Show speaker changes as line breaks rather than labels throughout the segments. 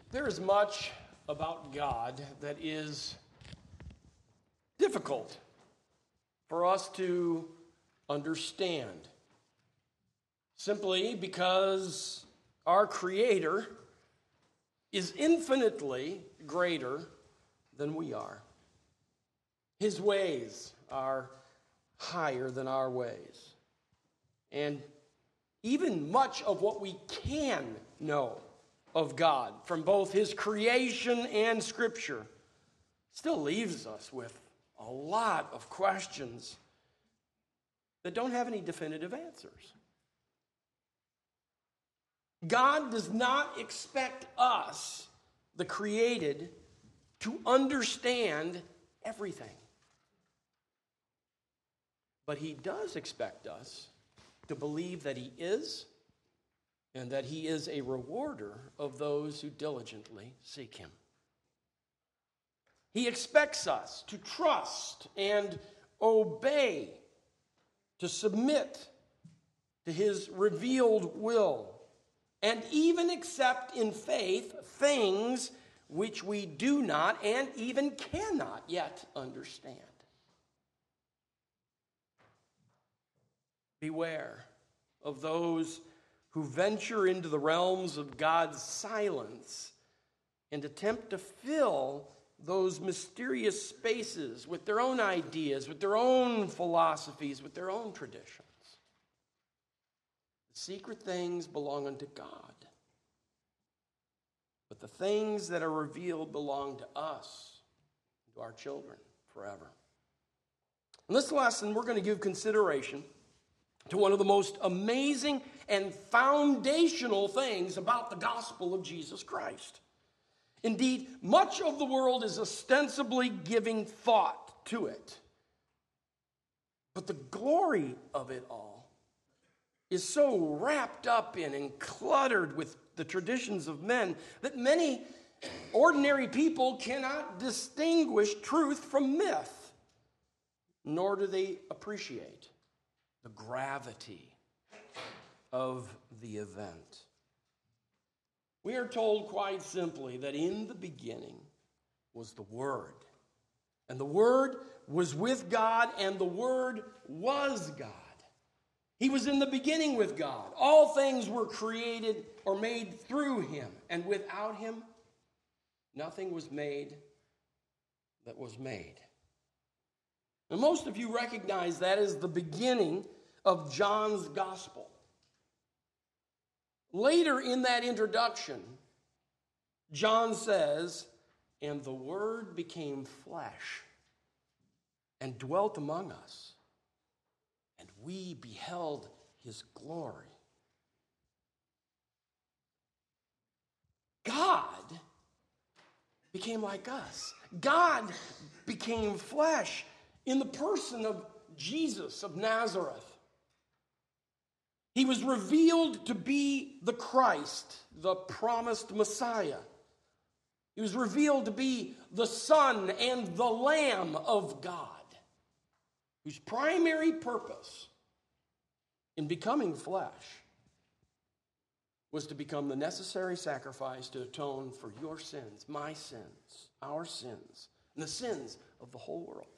There is much about God that is difficult for us to understand, simply because our Creator is infinitely greater than we are. His ways are higher than our ways. And even much of what we can know of God from both His creation and Scripture still leaves us with a lot of questions that don't have any definitive answers. God does not expect us, the created, to understand everything. But He does expect us to believe that He is, and that He is a rewarder of those who diligently seek Him. He expects us to trust and obey, to submit to His revealed will, and even accept in faith things which we do not and even cannot yet understand. Beware of those who venture into the realms of God's silence and attempt to fill those mysterious spaces with their own ideas, with their own philosophies, with their own traditions. The secret things belong unto God, but the things that are revealed belong to us, to our children, forever. In this lesson, we're going to give consideration to one of the most amazing and foundational things about the gospel of Jesus Christ. Indeed, much of the world is ostensibly giving thought to it. But the glory of it all is so wrapped up in and cluttered with the traditions of men that many ordinary people cannot distinguish truth from myth, nor do they appreciate the gravity of the event. We are told quite simply that in the beginning was the Word, and the Word was with God, and the Word was God. He was in the beginning with God. All things were created or made through Him, and without Him, nothing was made that was made. And most of you recognize that as the beginning of John's gospel. Later in that introduction, John says, "And the Word became flesh and dwelt among us, and we beheld His glory." God became like us. God became flesh in the person of Jesus of Nazareth. He was revealed to be the Christ, the promised Messiah. He was revealed to be the Son and the Lamb of God, whose primary purpose in becoming flesh was to become the necessary sacrifice to atone for your sins, my sins, our sins, and the sins of the whole world.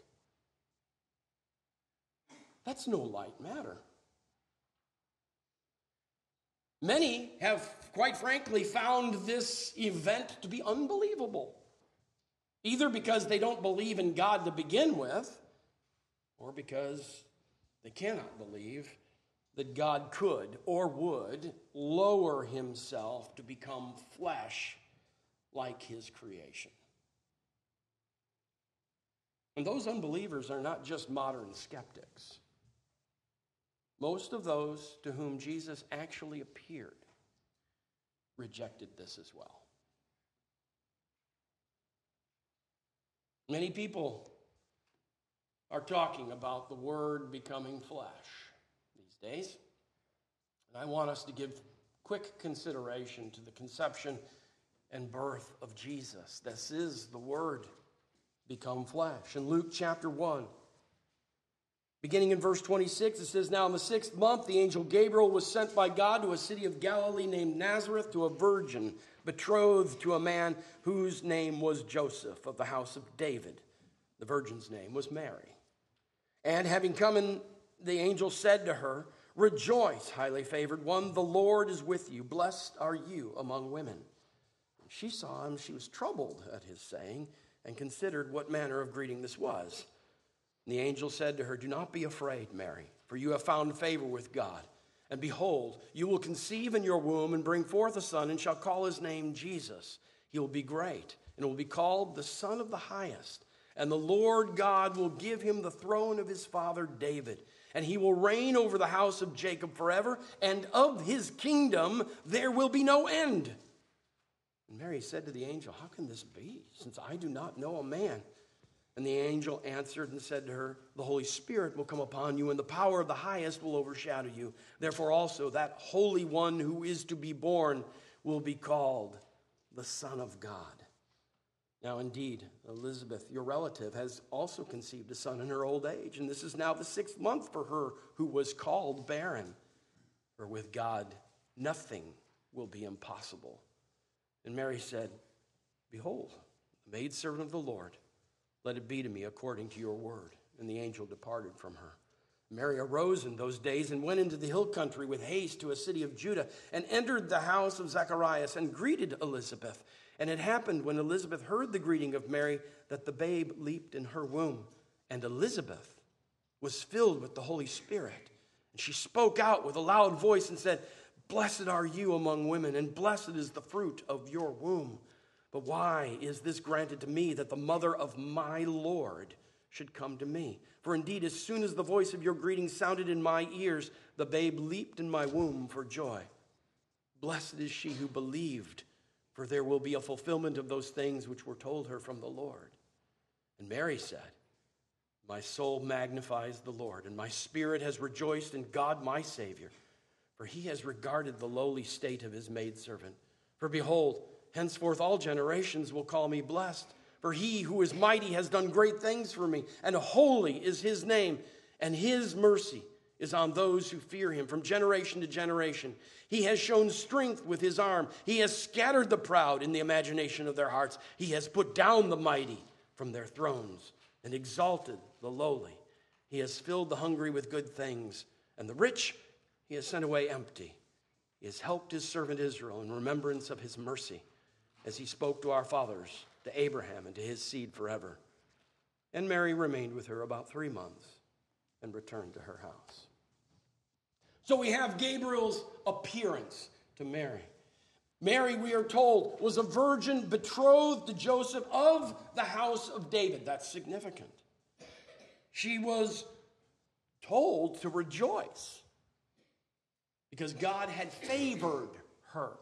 That's no light matter. Many have, quite frankly, found this event to be unbelievable, either because they don't believe in God to begin with, or because they cannot believe that God could or would lower Himself to become flesh like His creation. And those unbelievers are not just modern skeptics. Most of those to whom Jesus actually appeared rejected this as well. Many people are talking about the Word becoming flesh these days. And I want us to give quick consideration to the conception and birth of Jesus. This is the Word become flesh. In Luke chapter 1, Beginning in verse 26, it says, "Now in the 6th month, the angel Gabriel was sent by God to a city of Galilee named Nazareth to a virgin betrothed to a man whose name was Joseph of the house of David. The virgin's name was Mary. And having come in, the angel said to her, 'Rejoice, highly favored one, the Lord is with you. Blessed are you among women.' She saw him, she was troubled at his saying, and considered what manner of greeting this was. And the angel said to her, 'Do not be afraid, Mary, for you have found favor with God. And behold, you will conceive in your womb and bring forth a son, and shall call his name Jesus. He will be great, and will be called the Son of the Highest. And the Lord God will give him the throne of his father David. And he will reign over the house of Jacob forever, and of his kingdom there will be no end.' And Mary said to the angel, 'How can this be, since I do not know a man?' And the angel answered and said to her, 'The Holy Spirit will come upon you, and the power of the Highest will overshadow you. Therefore also that Holy One who is to be born will be called the Son of God.' Now indeed, Elizabeth, your relative, has also conceived a son in her old age, and this is now the 6th month for her who was called barren. For with God nothing will be impossible." And Mary said, "Behold, the maidservant of the Lord, let it be to me according to your word." And the angel departed from her. Mary arose in those days and went into the hill country with haste to a city of Judah, and entered the house of Zacharias and greeted Elizabeth. And it happened when Elizabeth heard the greeting of Mary that the babe leaped in her womb. And Elizabeth was filled with the Holy Spirit. And she spoke out with a loud voice and said, "Blessed are you among women, and blessed is the fruit of your womb. But why is this granted to me, that the mother of my Lord should come to me? For indeed, as soon as the voice of your greeting sounded in my ears, the babe leaped in my womb for joy. Blessed is she who believed, for there will be a fulfillment of those things which were told her from the Lord." And Mary said, "My soul magnifies the Lord, and my spirit has rejoiced in God my Savior, for he has regarded the lowly state of his maidservant. For behold, henceforth all generations will call me blessed. For he who is mighty has done great things for me, and holy is his name, and his mercy is on those who fear him from generation to generation. He has shown strength with his arm. He has scattered the proud in the imagination of their hearts. He has put down the mighty from their thrones and exalted the lowly. He has filled the hungry with good things, and the rich he has sent away empty. He has helped his servant Israel in remembrance of his mercy, as he spoke to our fathers, to Abraham, and to his seed forever." And Mary remained with her about 3 months and returned to her house. So we have Gabriel's appearance to Mary. Mary, we are told, was a virgin betrothed to Joseph of the house of David. That's significant. She was told to rejoice because God had favored her.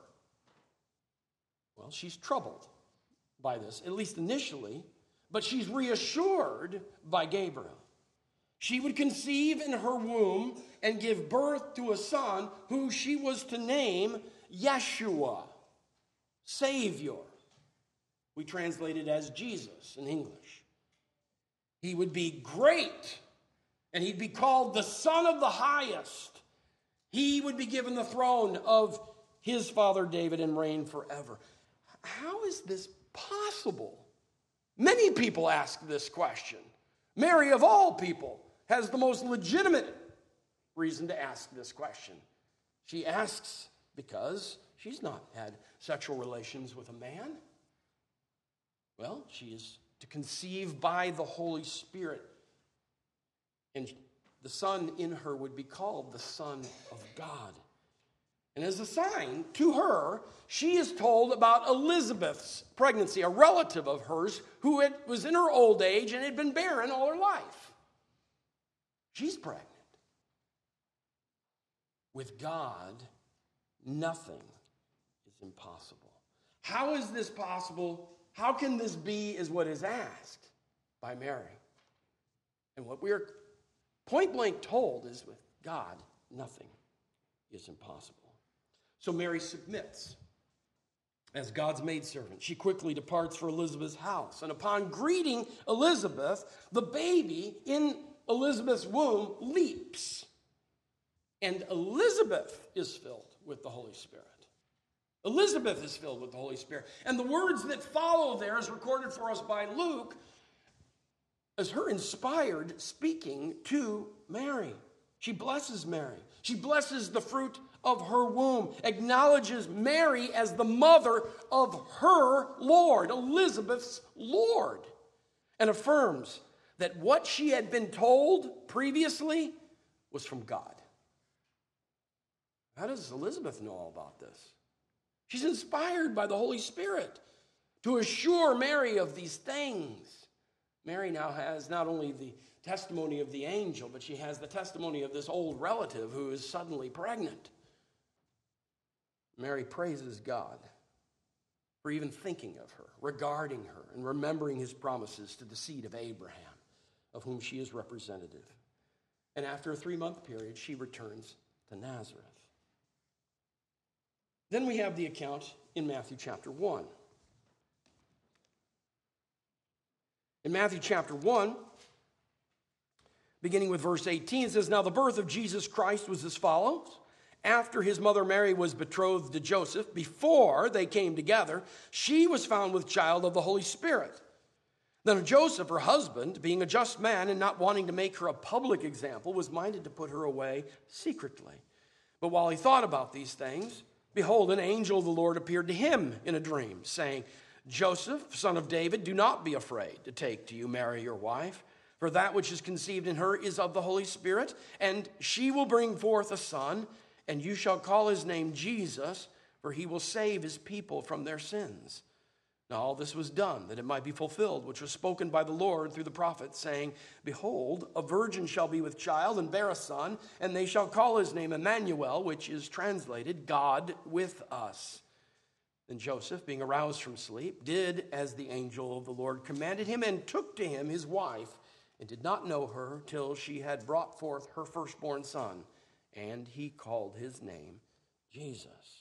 Well, she's troubled by this, at least initially, but she's reassured by Gabriel. She would conceive in her womb and give birth to a son who she was to name Yeshua, Savior. We translate it as Jesus in English. He would be great, and he'd be called the Son of the Highest. He would be given the throne of his father David and reign forever. How is this possible? Many people ask this question. Mary, of all people, has the most legitimate reason to ask this question. She asks because she's not had sexual relations with a man. Well, she is to conceive by the Holy Spirit, and the son in her would be called the Son of God. And as a sign to her, she is told about Elizabeth's pregnancy, a relative of hers who was in her old age and had been barren all her life. She's pregnant. With God, nothing is impossible. How is this possible? How can this be, is what is asked by Mary. And what we are point blank told is with God, nothing is impossible. So Mary submits as God's maidservant. She quickly departs for Elizabeth's house. And upon greeting Elizabeth, the baby in Elizabeth's womb leaps. And Elizabeth is filled with the Holy Spirit. Elizabeth is filled with the Holy Spirit. And the words that follow there, as recorded for us by Luke, is her inspired speaking to Mary. She blesses Mary. She blesses the fruit of her womb, acknowledges Mary as the mother of her Lord, Elizabeth's Lord, and affirms that what she had been told previously was from God. How does Elizabeth know all about this? She's inspired by the Holy Spirit to assure Mary of these things. Mary now has not only the testimony of the angel, but she has the testimony of this old relative who is suddenly pregnant. Mary praises God for even thinking of her, regarding her, and remembering his promises to the seed of Abraham, of whom she is representative. And after a 3-month period, she returns to Nazareth. Then we have the account in Matthew chapter 1. In Matthew chapter 1, beginning with verse 18, it says, "Now the birth of Jesus Christ was as follows. After his mother Mary was betrothed to Joseph, before they came together, she was found with child of the Holy Spirit. Then Joseph, her husband, being a just man and not wanting to make her a public example, was minded to put her away secretly. But while he thought about these things, behold, an angel of the Lord appeared to him in a dream, saying, 'Joseph, son of David, do not be afraid to take to you Mary your wife, for that which is conceived in her is of the Holy Spirit, and she will bring forth a son, and you shall call his name Jesus, for he will save his people from their sins.' Now all this was done, that it might be fulfilled, which was spoken by the Lord through the prophet, saying, 'Behold, a virgin shall be with child and bear a son, and they shall call his name Emmanuel,' which is translated, God with us. Then Joseph, being aroused from sleep, did as the angel of the Lord commanded him, and took to him his wife, and did not know her till she had brought forth her firstborn son, and he called his name Jesus."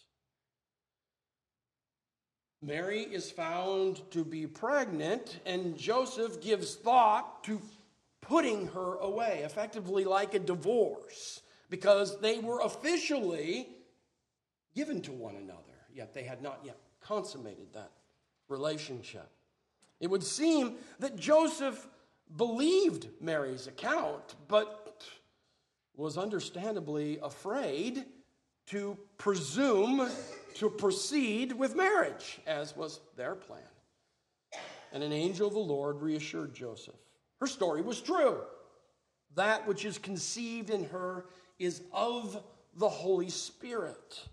Mary is found to be pregnant, and Joseph gives thought to putting her away, effectively like a divorce, because they were officially given to one another, yet they had not yet consummated that relationship. It would seem that Joseph believed Mary's account, but was understandably afraid to presume to proceed with marriage, as was their plan. And an angel of the Lord reassured Joseph. Her story was true. That which is conceived in her is of the Holy Spirit.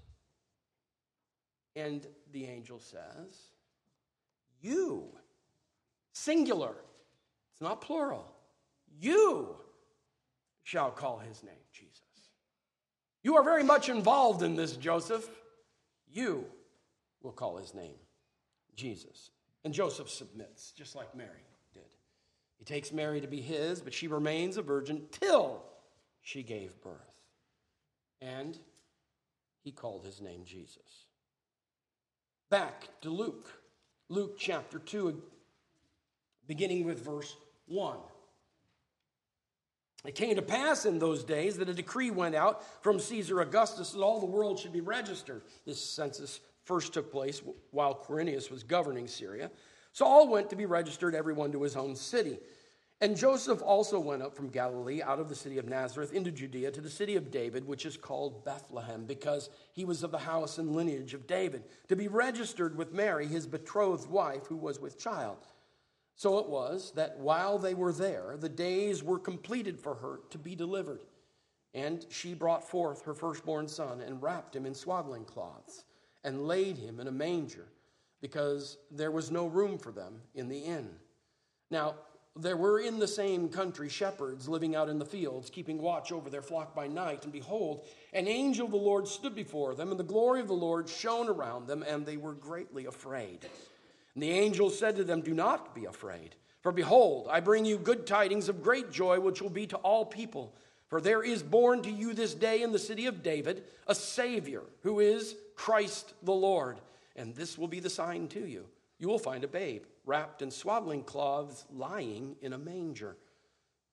And the angel says, "You," singular, it's not plural, "you shall call his name Jesus." You are very much involved in this, Joseph. You will call his name Jesus. And Joseph submits, just like Mary did. He takes Mary to be his, but she remains a virgin till she gave birth. And he called his name Jesus. Back to Luke. Luke chapter 2, beginning with verse 1. "It came to pass in those days that a decree went out from Caesar Augustus that all the world should be registered." This census first took place while Quirinius was governing Syria. So all went to be registered, everyone to his own city. And Joseph also went up from Galilee out of the city of Nazareth into Judea to the city of David, which is called Bethlehem, because he was of the house and lineage of David, to be registered with Mary, his betrothed wife, who was with child. So it was that while they were there, the days were completed for her to be delivered. And she brought forth her firstborn son and wrapped him in swaddling cloths and laid him in a manger, because there was no room for them in the inn. Now, there were in the same country shepherds living out in the fields, keeping watch over their flock by night. And behold, an angel of the Lord stood before them, and the glory of the Lord shone around them, and they were greatly afraid. And the angel said to them, "Do not be afraid, for behold, I bring you good tidings of great joy, which will be to all people. For there is born to you this day in the city of David a Savior, who is Christ the Lord. And this will be the sign to you. You will find a babe wrapped in swaddling cloths, lying in a manger."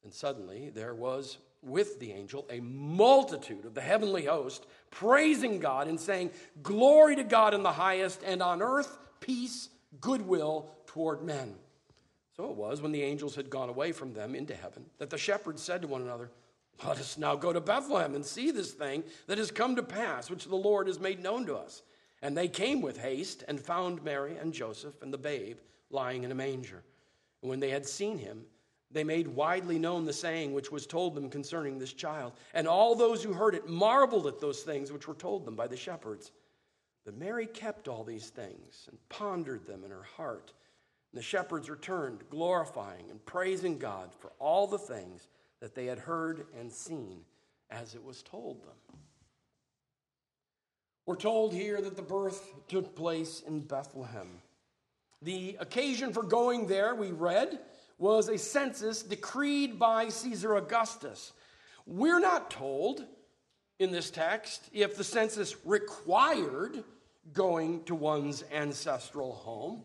And suddenly there was with the angel a multitude of the heavenly host, praising God and saying, "Glory to God in the highest, and on earth peace, goodwill toward men." So it was, when the angels had gone away from them into heaven, that the shepherds said to one another, "Let us now go to Bethlehem and see this thing that has come to pass, which the Lord has made known to us." And they came with haste and found Mary and Joseph and the babe lying in a manger. And when they had seen him, they made widely known the saying which was told them concerning this child. And all those who heard it marveled at those things which were told them by the shepherds. But Mary kept all these things and pondered them in her heart. And the shepherds returned, glorifying and praising God for all the things that they had heard and seen as it was told them. We're told here that the birth took place in Bethlehem. The occasion for going there, we read, was a census decreed by Caesar Augustus. We're not told in this text if the census required going to one's ancestral home,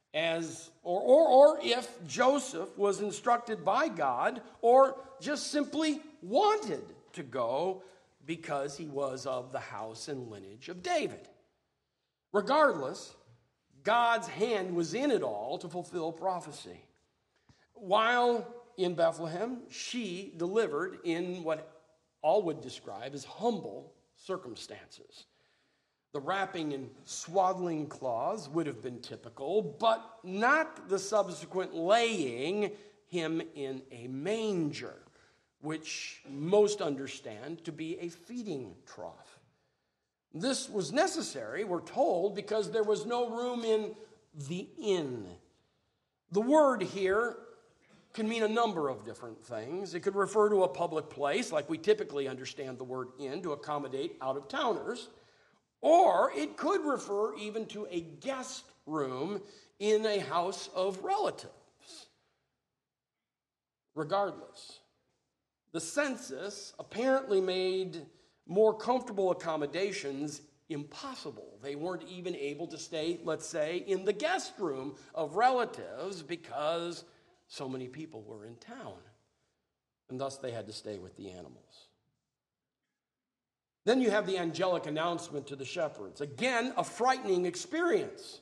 or if Joseph was instructed by God or just simply wanted to go because he was of the house and lineage of David. Regardless, God's hand was in it all to fulfill prophecy. While in Bethlehem, she delivered in what all would describe as humble circumstances. The wrapping in swaddling cloths would have been typical, but not the subsequent laying him in a manger, which most understand to be a feeding trough. This was necessary, we're told, because there was no room in the inn. The word here can mean a number of different things. It could refer to a public place, like we typically understand the word inn, to accommodate out-of-towners. Or it could refer even to a guest room in a house of relatives. Regardless, the census apparently made more comfortable accommodations impossible. They weren't even able to stay, let's say, in the guest room of relatives because so many people were in town. And thus they had to stay with the animals. Then you have the angelic announcement to the shepherds. Again, a frightening experience.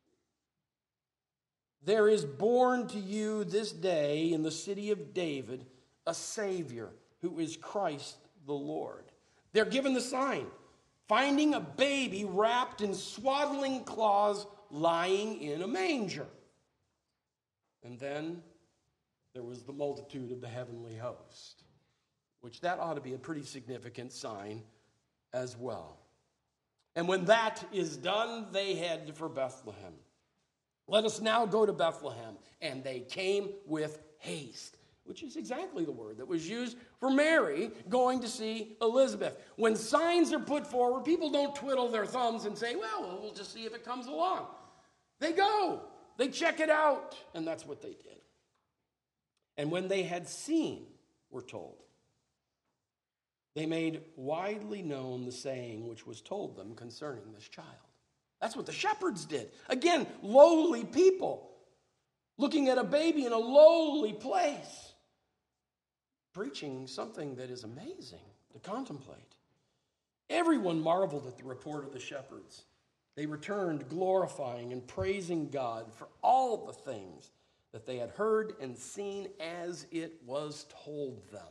"There is born to you this day in the city of David a Savior, who is Christ the Lord." They're given the sign, finding a baby wrapped in swaddling cloths lying in a manger. And then there was the multitude of the heavenly host, which that ought to be a pretty significant sign as well. And when that is done, they head for Bethlehem. "Let us now go to Bethlehem." And they came with haste, which is exactly the word that was used for Mary going to see Elizabeth. When signs are put forward, people don't twiddle their thumbs and say, well, we'll just see if it comes along. They go. They check it out. And that's what they did. And when they had seen, we're told, they made widely known the saying which was told them concerning this child. That's what the shepherds did. Again, lowly people looking at a baby in a lowly place, preaching something that is amazing to contemplate. Everyone marveled at the report of the shepherds. They returned glorifying and praising God for all the things that they had heard and seen as it was told them.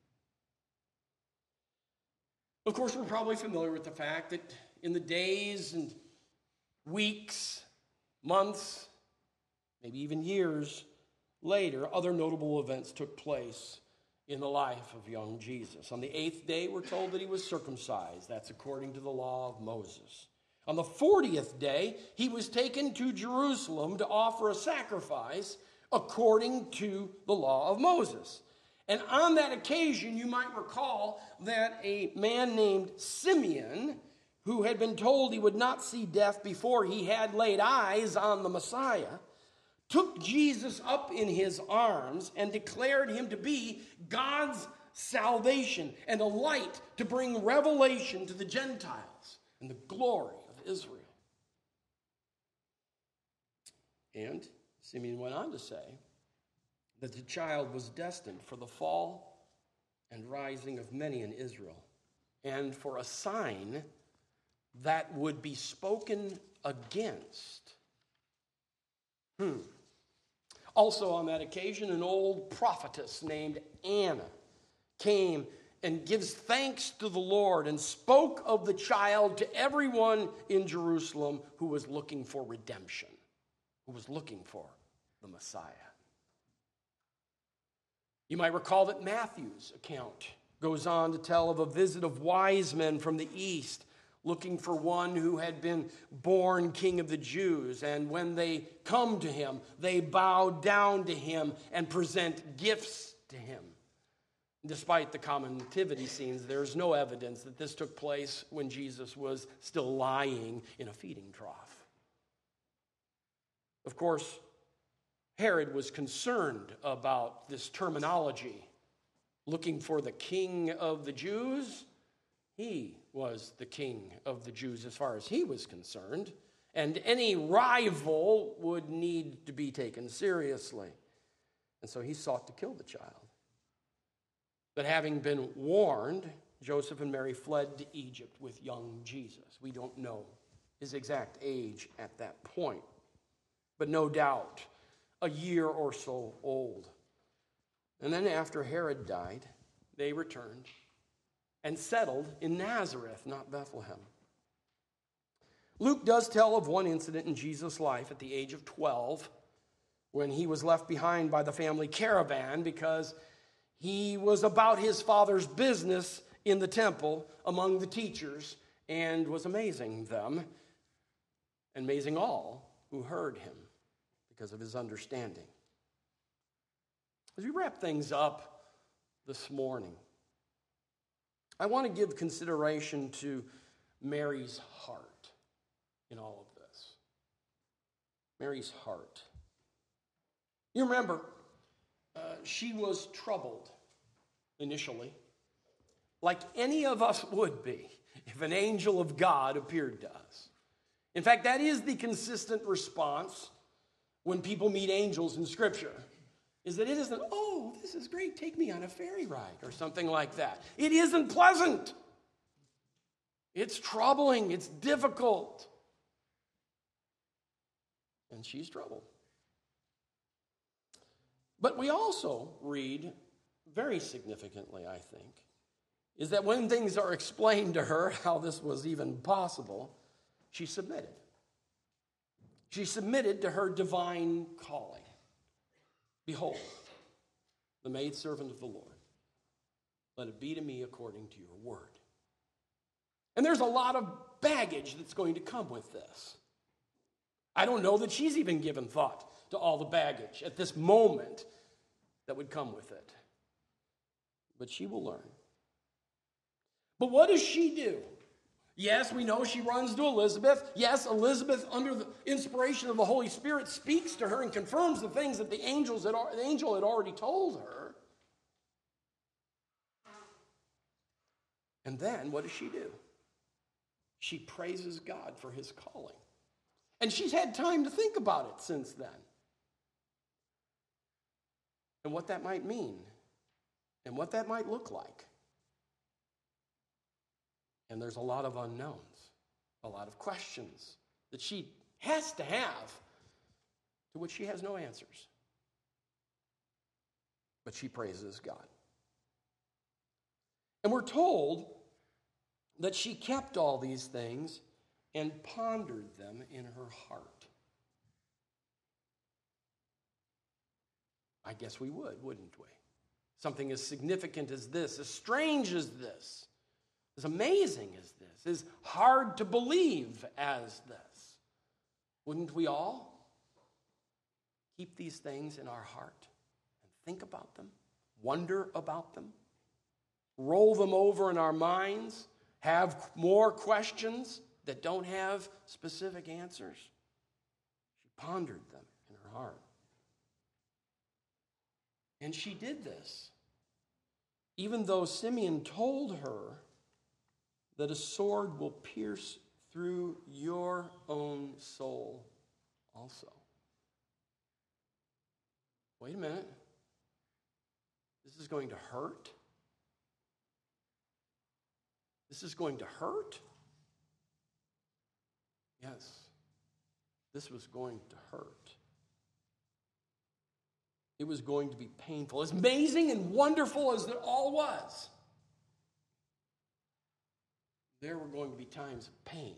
Of course, we're probably familiar with the fact that in the days and weeks, months, maybe even years later, other notable events took place in the life of young Jesus. On the 8th day, we're told that he was circumcised. That's according to the law of Moses. On the 40th day, he was taken to Jerusalem to offer a sacrifice according to the law of Moses. And on that occasion, you might recall that a man named Simeon, who had been told he would not see death before he had laid eyes on the Messiah, took Jesus up in his arms and declared him to be God's salvation and a light to bring revelation to the Gentiles and the glory of Israel. And Simeon went on to say that the child was destined for the fall and rising of many in Israel, and for a sign that would be spoken against. Also on that occasion, an old prophetess named Anna came and gives thanks to the Lord and spoke of the child to everyone in Jerusalem who was looking for redemption, who was looking for the Messiah. You might recall that Matthew's account goes on to tell of a visit of wise men from the east looking for one who had been born king of the Jews. And when they come to him, they bow down to him and present gifts to him. Despite the common nativity scenes, there is no evidence that this took place when Jesus was still lying in a feeding trough. Of course, Herod was concerned about this terminology. Looking for the king of the Jews, he was the king of the Jews as far as he was concerned, and any rival would need to be taken seriously. And so he sought to kill the child. But having been warned, Joseph and Mary fled to Egypt with young Jesus. We don't know his exact age at that point, but no doubt a year or so old. And then after Herod died, they returned and settled in Nazareth, not Bethlehem. Luke does tell of one incident in Jesus' life at the age of 12 when he was left behind by the family caravan because he was about his father's business in the temple among the teachers and was amazing them and amazing all who heard him because of his understanding. As we wrap things up this morning, I want to give consideration to Mary's heart in all of this. Mary's heart. You remember, she was troubled initially, like any of us would be if an angel of God appeared to us. In fact, that is the consistent response when people meet angels in Scripture, is that it isn't, oh, this is great, take me on a ferry ride, or something like that. It isn't pleasant. It's troubling. It's difficult. And she's troubled. But we also read, very significantly, I think, is that when things are explained to her how this was even possible, she submitted. She submitted to her divine calling. Behold, the maidservant of the Lord. Let it be to me according to your word. And there's a lot of baggage that's going to come with this. I don't know that she's even given thought to all the baggage at this moment that would come with it. But she will learn. But what does she do? Yes, we know she runs to Elizabeth. Yes, Elizabeth, under the inspiration of the Holy Spirit, speaks to her and confirms the things that the angel had already told her. And then, what does she do? She praises God for his calling. And she's had time to think about it since then. And what that might mean. And what that might look like. And there's a lot of unknowns, a lot of questions that she has to have, to which she has no answers. But she praises God. And we're told that she kept all these things and pondered them in her heart. I guess we would, wouldn't we? Something as significant as this, as strange as this, as amazing as this, as hard to believe as this. Wouldn't we all keep these things in our heart and think about them, wonder about them, roll them over in our minds, have more questions that don't have specific answers? She pondered them in her heart. And she did this, even though Simeon told her that a sword will pierce through your own soul also. Wait a minute. This is going to hurt. This is going to hurt. Yes, this was going to hurt. It was going to be painful. As amazing and wonderful as it all was, there were going to be times of pain.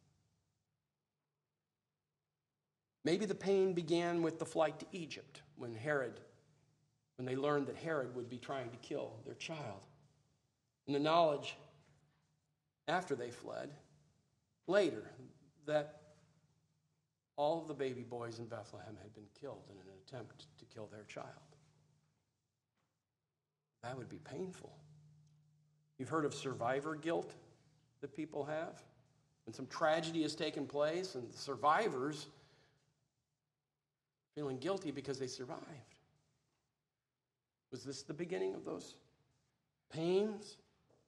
Maybe the pain began with the flight to Egypt when they learned that Herod would be trying to kill their child. And the knowledge after they fled, later, that all of the baby boys in Bethlehem had been killed in an attempt to kill their child. That would be painful. You've heard of survivor guilt that people have? When some tragedy has taken place and the survivors feeling guilty because they survived. Was this the beginning of those pains?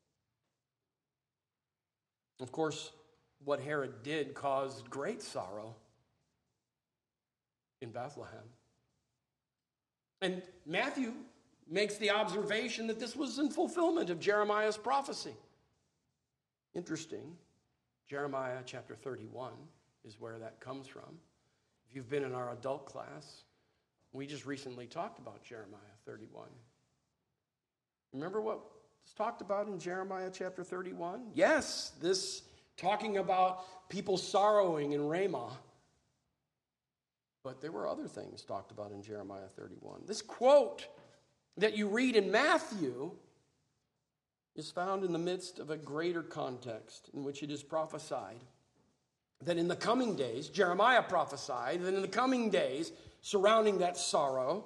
Of course, what Herod did caused great sorrow in Bethlehem. And Matthew makes the observation that this was in fulfillment of Jeremiah's prophecy. Interesting. Jeremiah chapter 31 is where that comes from. If you've been in our adult class, we just recently talked about Jeremiah 31. Remember what was talked about in Jeremiah chapter 31? Yes, this talking about people sorrowing in Ramah. But there were other things talked about in Jeremiah 31. This quote that you read in Matthew is found in the midst of a greater context in which it is prophesied that in the coming days, Jeremiah prophesied that in the coming days surrounding that sorrow,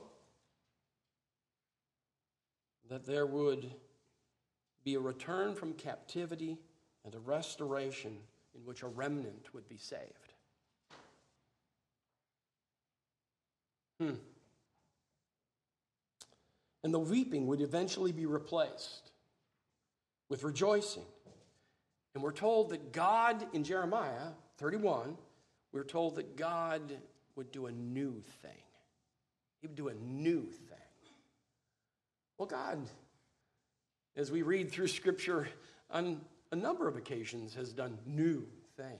that there would be a return from captivity and a restoration in which a remnant would be saved. And the weeping would eventually be replaced with rejoicing. And we're told that God, in Jeremiah 31, we're told that God would do a new thing. He would do a new thing. Well, God, as we read through Scripture on a number of occasions, has done new things.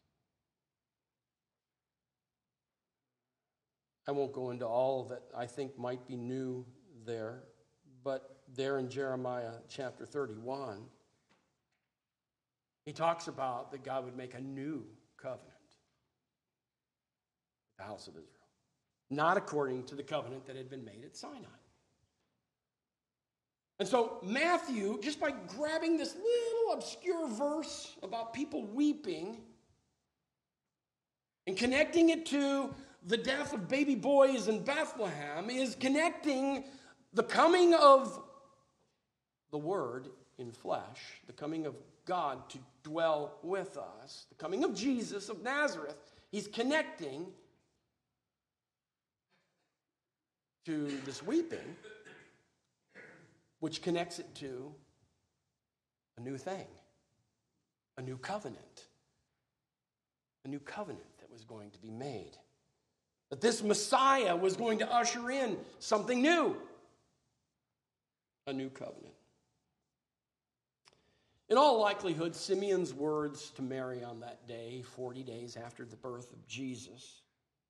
I won't go into all that I think might be new there, but there in Jeremiah chapter 31, he talks about that God would make a new covenant with the house of Israel, not according to the covenant that had been made at Sinai. And so Matthew, just by grabbing this little obscure verse about people weeping and connecting it to the death of baby boys in Bethlehem, is connecting the coming of the Word in flesh, the coming of God to dwell with us, the coming of Jesus of Nazareth. He's connecting to this weeping, which connects it to a new thing, a new covenant that was going to be made. That this Messiah was going to usher in something new, a new covenant. In all likelihood, Simeon's words to Mary on that day, 40 days after the birth of Jesus,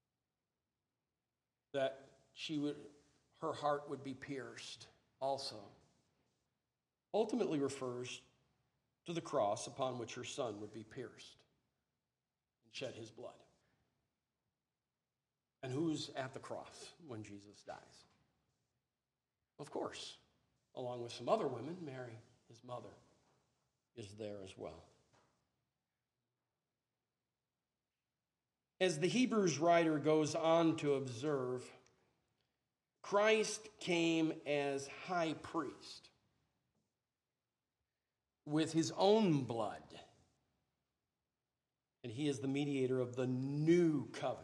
that her heart would be pierced also, ultimately refers to the cross upon which her son would be pierced and shed his blood. And who's at the cross when Jesus dies? Of course, along with some other women, Mary, his mother, is there as well. As the Hebrews writer goes on to observe, Christ came as high priest with his own blood, and he is the mediator of the new covenant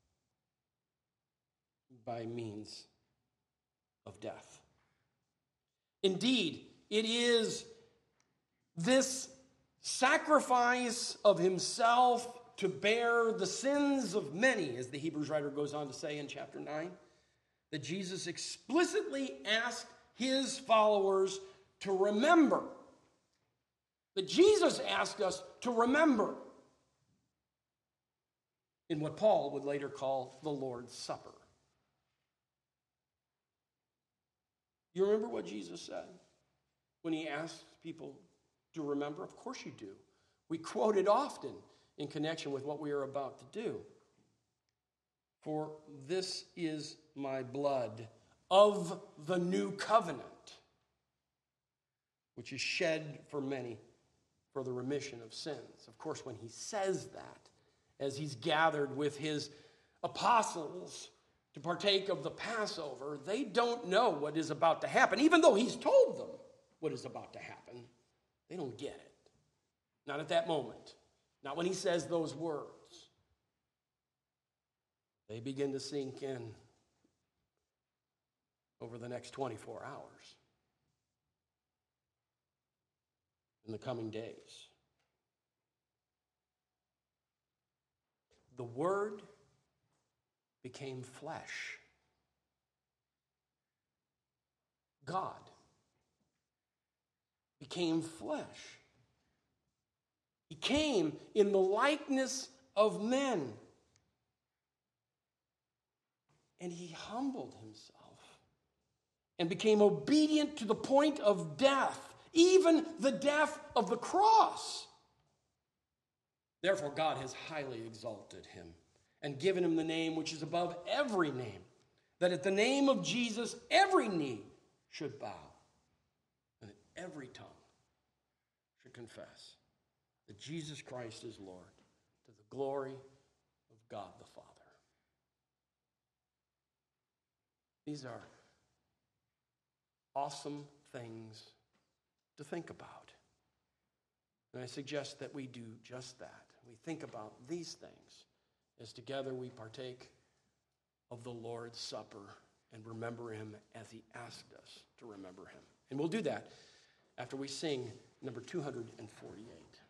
by means of death. Indeed, it is this sacrifice of himself to bear the sins of many, as the Hebrews writer goes on to say in chapter 9, that Jesus explicitly asked his followers to remember. That Jesus asked us to remember in what Paul would later call the Lord's Supper. You remember what Jesus said when he asked people to remember? Of course you do. We quote it often in connection with what we are about to do. For this is my blood of the new covenant, which is shed for many for the remission of sins. Of course, when he says that, as he's gathered with his apostles to partake of the Passover, they don't know what is about to happen. Even though he's told them what is about to happen, they don't get it. Not at that moment. Not when he says those words. They begin to sink in over the next 24 hours. In the coming days. The Word became flesh. God became flesh. He came in the likeness of men. And he humbled himself and became obedient to the point of death, even the death of the cross. Therefore, God has highly exalted him and given him the name which is above every name, that at the name of Jesus every knee should bow, and that every tongue should confess that Jesus Christ is Lord, to the glory of God the Father. These are awesome things to think about. And I suggest that we do just that. We think about these things as together we partake of the Lord's Supper and remember him as he asked us to remember him. And we'll do that after we sing number 248.